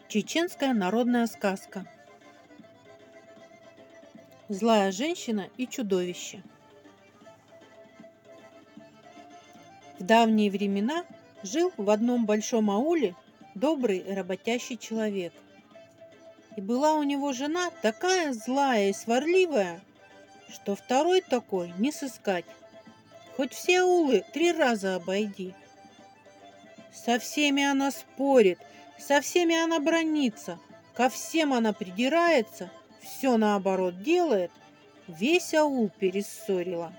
Чеченская народная сказка. Злая женщина и чудовище. В давние времена жил в одном большом ауле добрый и работящий человек. И была у него жена такая злая и сварливая, что второй такой не сыскать. Хоть все аулы 3 раза обойди. Со всеми она спорит, со всеми она бранится, ко всем она придирается, все наоборот делает, весь аул перессорила.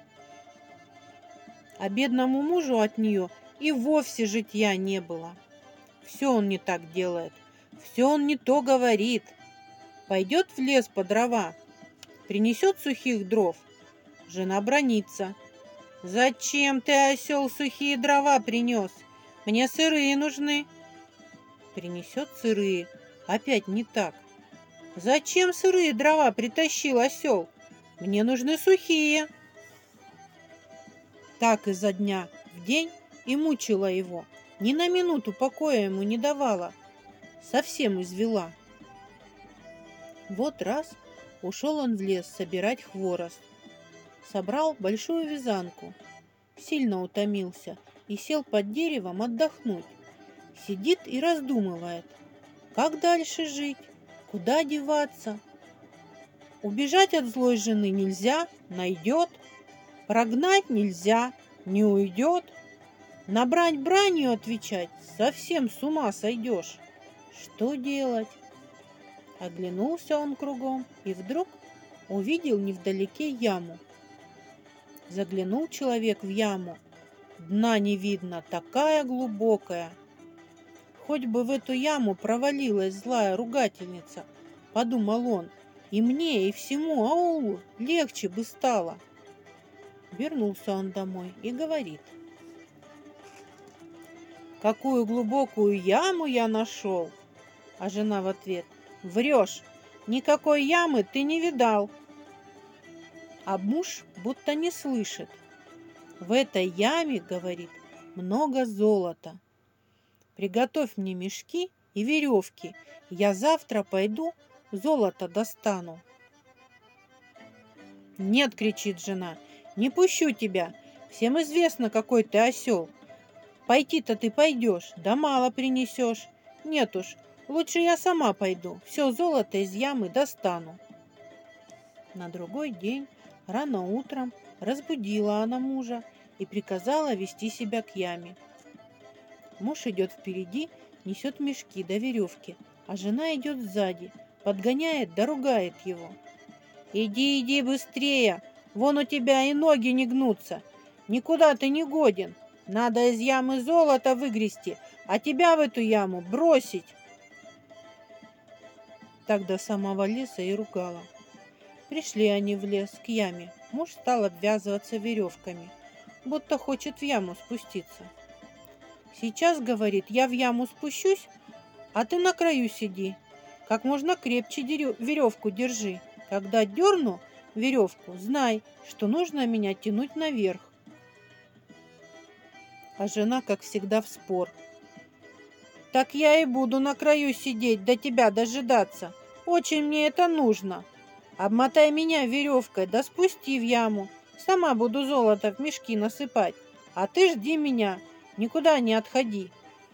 А бедному мужу от нее и вовсе житья не было. Все он не так делает, все он не то говорит. Пойдет в лес по дрова, принесет сухих дров, жена бранится. «Зачем ты, осел, сухие дрова принес? Мне сырые нужны». Принесет сырые, опять не так. «Зачем сырые дрова притащил, осел? Мне нужны сухие». Так изо дня в день и мучила его, ни на минуту покоя ему не давала, совсем извела. Вот раз ушел он в лес собирать хворост. Собрал большую вязанку, сильно утомился и сел под деревом отдохнуть. Сидит и раздумывает, как дальше жить, куда деваться. Убежать от злой жены нельзя, найдет. Прогнать нельзя, не уйдет. Набрать бранью отвечать, совсем с ума сойдешь. Что делать? Оглянулся он кругом и вдруг увидел невдалеке яму. Заглянул человек в яму. Дна не видно, такая глубокая. Хоть бы в эту яму провалилась злая ругательница, подумал он, и мне, и всему аулу легче бы стало. Вернулся он домой и говорит: «Какую глубокую яму я нашел!» А жена в ответ: «Врешь, никакой ямы ты не видал». А муж будто не слышит. «В этой яме, — говорит, — много золота. Приготовь мне мешки и веревки, я завтра пойду золото достану». «Нет, — кричит жена, — не пущу тебя, всем известно, какой ты осел. Пойти-то ты пойдешь, да мало принесешь. Нет уж, лучше я сама пойду, все золото из ямы достану». На другой день рано утром разбудила она мужа и приказала вести себя к яме. Муж идет впереди, несет мешки до веревки, а жена идет сзади, подгоняет да ругает его. «Иди, иди быстрее, вон у тебя и ноги не гнутся, никуда ты не годен, надо из ямы золото выгрести, а тебя в эту яму бросить». Так до самого леса и ругала. Пришли они в лес к яме. Муж стал обвязываться веревками, будто хочет в яму спуститься. «Сейчас, — говорит, — я в яму спущусь, а ты на краю сиди. Как можно крепче веревку держи. Когда дерну веревку, знай, что нужно меня тянуть наверх». А жена, как всегда, в спор. «Так я и буду на краю сидеть, до тебя дожидаться. Очень мне это нужно. Обмотай меня веревкой, да спусти в яму. Сама буду золото в мешки насыпать, а ты жди меня, никуда не отходи».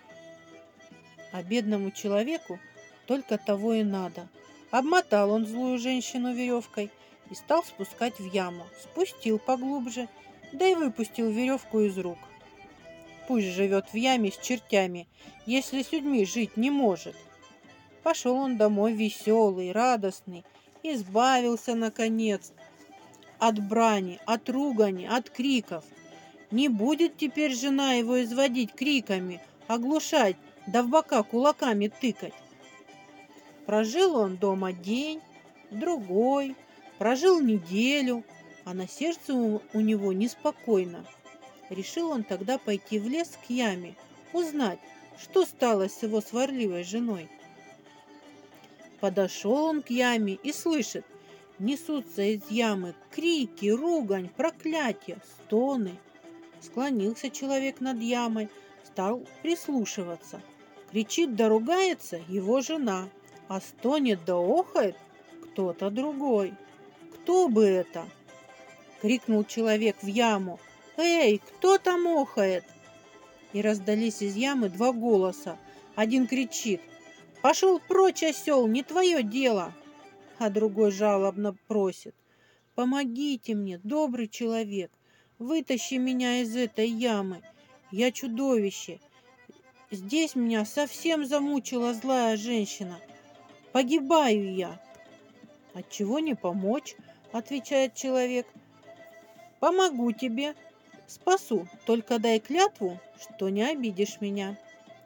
А бедному человеку только того и надо. Обмотал он злую женщину веревкой и стал спускать в яму. Спустил поглубже, да и выпустил веревку из рук. Пусть живет в яме с чертями, если с людьми жить не может. Пошел он домой веселый, радостный, избавился, наконец, от брани, от ругани, от криков. Не будет теперь жена его изводить криками, оглушать, да в бока кулаками тыкать. Прожил он дома день, другой, прожил неделю, а на сердце у него неспокойно. Решил он тогда пойти в лес к яме, узнать, что стало с его сварливой женой. Подошел он к яме и слышит, несутся из ямы крики, ругань, проклятия, стоны. Склонился человек над ямой, стал прислушиваться. Кричит да ругается его жена, а стонет да охает кто-то другой. Кто бы это? Крикнул человек в яму. Эй, кто там охает? И раздались из ямы два голоса. Один кричит: пошел прочь, осел, не твое дело. А другой жалобно просит: помогите мне, добрый человек, вытащи меня из этой ямы. Я чудовище. Здесь меня совсем замучила злая женщина. Погибаю я. Отчего не помочь, отвечает человек. Помогу тебе, спасу, только дай клятву, что не обидишь меня.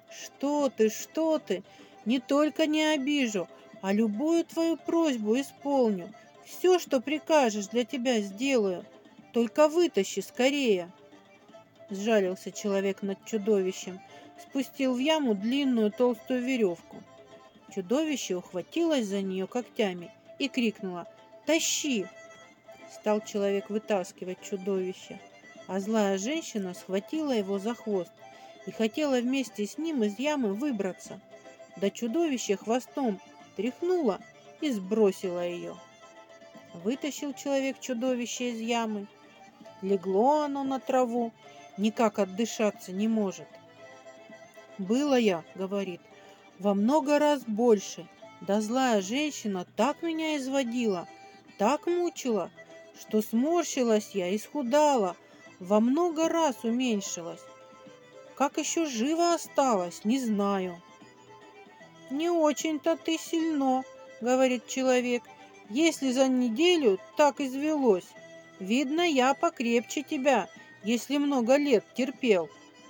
Что ты, не только не обижу, а любую твою просьбу исполню. Все, что прикажешь, для тебя сделаю. Только вытащи скорее. Сжалился человек над чудовищем, спустил в яму длинную толстую веревку. Чудовище ухватилось за нее когтями и крикнуло: «Тащи!» Стал человек вытаскивать чудовище, а злая женщина схватила его за хвост и хотела вместе с ним из ямы выбраться. Да чудовище хвостом тряхнуло и сбросило ее. Вытащил человек чудовище из ямы. Легло оно на траву, никак отдышаться не может. «Было я, — говорит, — во много раз больше, да злая женщина так меня изводила, так мучила, что сморщилась я, исхудала, во много раз уменьшилась. Как еще живо осталась, не знаю». «Не очень-то ты сильно, — говорит человек, — если за неделю так извелось. Видно, я покрепче тебя, если много лет терпел».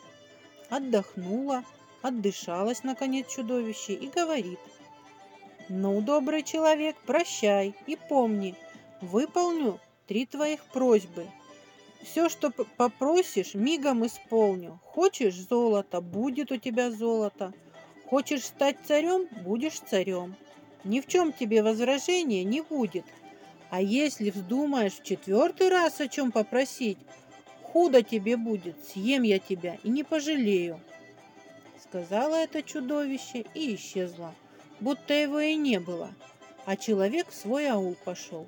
Отдохнула, отдышалась, наконец, чудовище и говорит: «Ну, добрый человек, прощай и помни, выполню 3 твоих просьбы. Все, что попросишь, мигом исполню. Хочешь золото — будет у тебя золото. Хочешь стать царем — будешь царем. Ни в чем тебе возражения не будет. А если вздумаешь в 4-й раз о чем попросить, худо тебе будет, съем я тебя и не пожалею». Сказала это чудовище и исчезла, будто его и не было, а человек в свой аул пошел.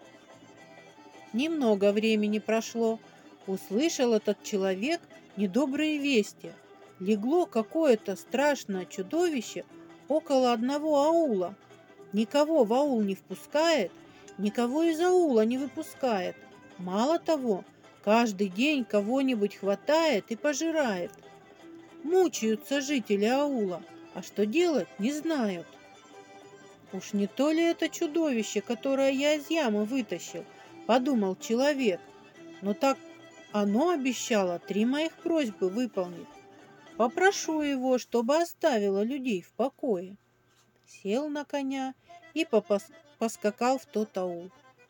Немного времени прошло. Услышал этот человек недобрые вести. Легло какое-то страшное чудовище около одного аула. Никого в аул не впускает, никого из аула не выпускает. Мало того, каждый день кого-нибудь хватает и пожирает. Мучаются жители аула, а что делать не знают. «Уж не то ли это чудовище, которое я из ямы вытащил?» — подумал человек. «Но так оно обещало 3 моих просьбы выполнить. Попрошу его, чтобы оставило людей в покое». Сел на коня и поскакал в тот аул.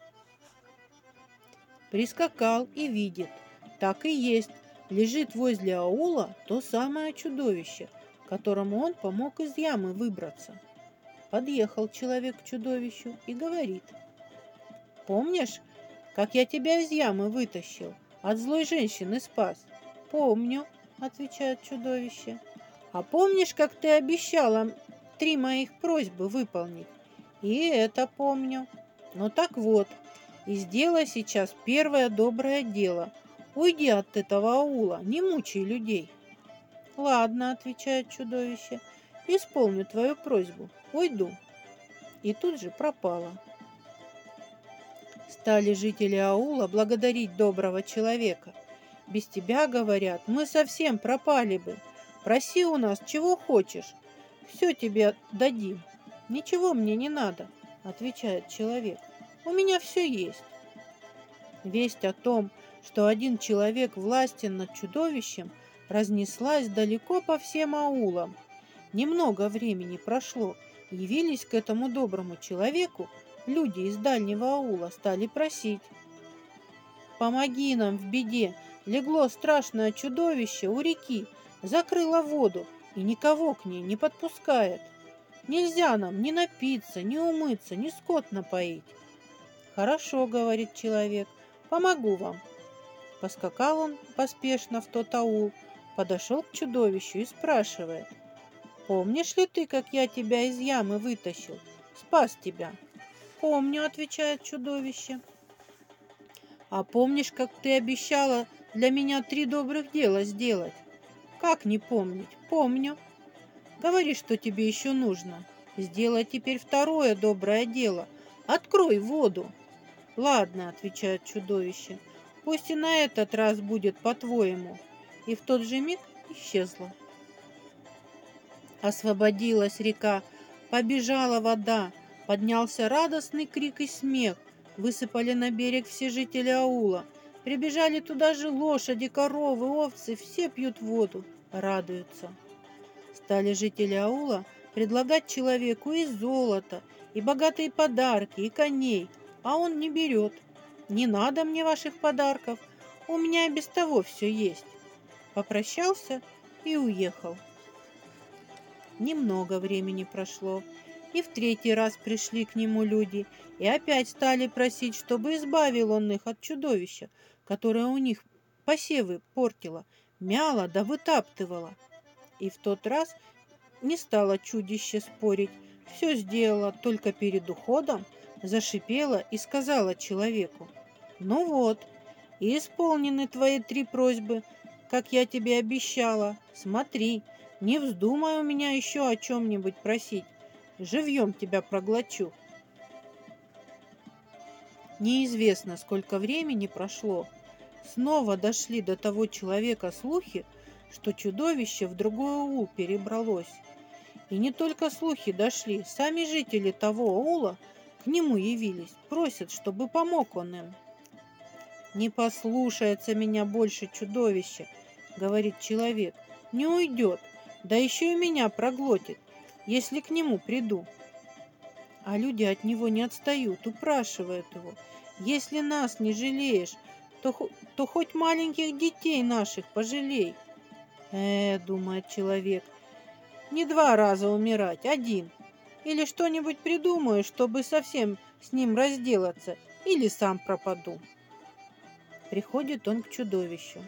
Прискакал и видит, так и есть, лежит возле аула то самое чудовище, которому он помог из ямы выбраться. Подъехал человек к чудовищу и говорит: «Помнишь, как я тебя из ямы вытащил, от злой женщины спас?» «Помню, — отвечает чудовище. «А помнишь, как ты обещала 3 моих просьбы выполнить?» «И это помню. Ну так вот, и сделай сейчас первое доброе дело. Уйди от этого аула, не мучай людей». «Ладно, — отвечает чудовище, — исполню твою просьбу, уйду». И тут же пропала. Стали жители аула благодарить доброго человека. «Без тебя, — говорят, — мы совсем пропали бы. Проси у нас чего хочешь, все тебе дадим». «Ничего мне не надо, — отвечает человек, — у меня все есть». Весть о том, что один человек властен над чудовищем, разнеслась далеко по всем аулам. Немного времени прошло, явились к этому доброму человеку люди из дальнего аула, стали просить: «Помоги нам в беде, легло страшное чудовище у реки, закрыло воду и никого к ней не подпускает. Нельзя нам ни напиться, ни умыться, ни скот напоить». «Хорошо, — говорит человек, — помогу вам». Поскакал он поспешно в тот аул, подошел к чудовищу и спрашивает: Помнишь ли ты, как я тебя из ямы вытащил? Спас тебя. Помню, отвечает чудовище. А помнишь, как ты обещала для меня 3 добрых дела сделать? Как не помнить? Помню. Говори, что тебе еще нужно. Сделай теперь второе доброе дело. Открой воду. Ладно, отвечает чудовище. Пусть и на этот раз будет по-твоему. И в тот же миг исчезла. Освободилась река, побежала вода, поднялся радостный крик и смех. Высыпали на берег все жители аула. Прибежали туда же лошади, коровы, овцы, все пьют воду, радуются. Стали жители аула предлагать человеку и золото, и богатые подарки, и коней, а он не берет. Не надо мне ваших подарков, у меня и без того все есть. Попрощался и уехал. Немного времени прошло, и в 3-й раз пришли к нему люди, и опять стали просить, чтобы избавил он их от чудовища, которое у них посевы портило, мяло да вытаптывало. И в тот раз не стало чудище спорить, все сделала, только перед уходом зашипела и сказала человеку: «Ну вот, и исполнены твои 3 просьбы, как я тебе обещала. Смотри, не вздумай у меня еще о чем-нибудь просить, живьем тебя проглочу». Неизвестно, сколько времени прошло. Снова дошли до того человека слухи, что чудовище в другой аул перебралось. И не только слухи дошли, сами жители того аула к нему явились, просят, чтобы помог он им. «Не послушается меня больше чудовище», — говорит человек, — «не уйдет, да еще и меня проглотит, если к нему приду». А люди от него не отстают, упрашивают его: «Если нас не жалеешь, то хоть маленьких детей наших пожалей». Думает человек, не 2 раза умирать, 1. Или что-нибудь придумаю, чтобы совсем с ним разделаться, или сам пропаду. Приходит он к чудовищу.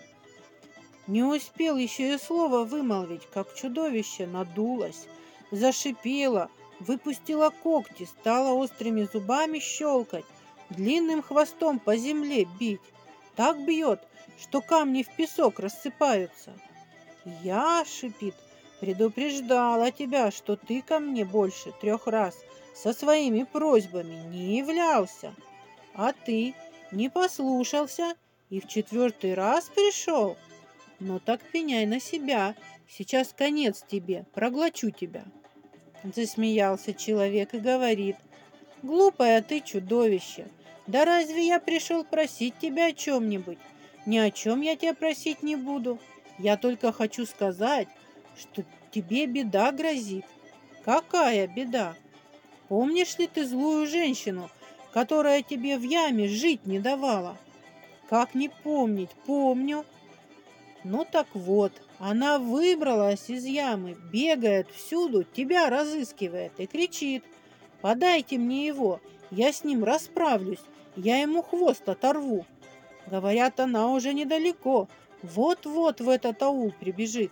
Не успел еще и слова вымолвить, как чудовище надулось, зашипело, выпустило когти, стало острыми зубами щелкать, длинным хвостом по земле бить. Так бьет, что камни в песок рассыпаются. «Я, — шипит, — предупреждала тебя, что ты ко мне больше 3 раз со своими просьбами не являлся, а ты не послушался и в 4-й раз пришел. Ну так пеняй на себя, сейчас конец тебе, проглочу тебя». Засмеялся человек и говорит: «Глупое ты чудовище, да разве я пришел просить тебя о чем-нибудь? Ни о чем я тебя просить не буду. Я только хочу сказать, что тебе беда грозит». «Какая беда? Помнишь ли ты злую женщину, которая тебе в яме жить не давала?» «Как не помнить? Помню». «Ну так вот, она выбралась из ямы, бегает всюду, тебя разыскивает и кричит: «Подайте мне его, я с ним расправлюсь, я ему хвост оторву». Говорят, она уже недалеко, вот-вот в этот аул прибежит».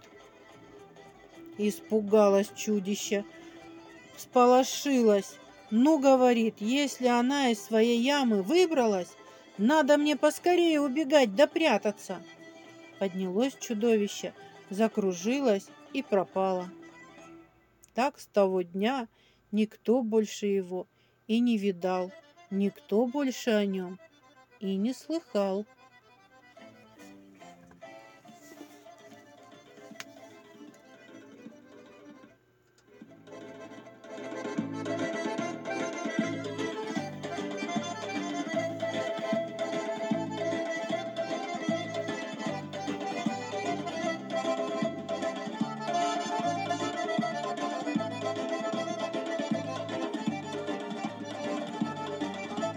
Испугалось чудище, всполошилось. «Ну, — говорит, — если она из своей ямы выбралась, надо мне поскорее убегать да прятаться». Поднялось чудовище, закружилось и пропало. Так с того дня никто больше его и не видал, никто больше о нем и не слыхал.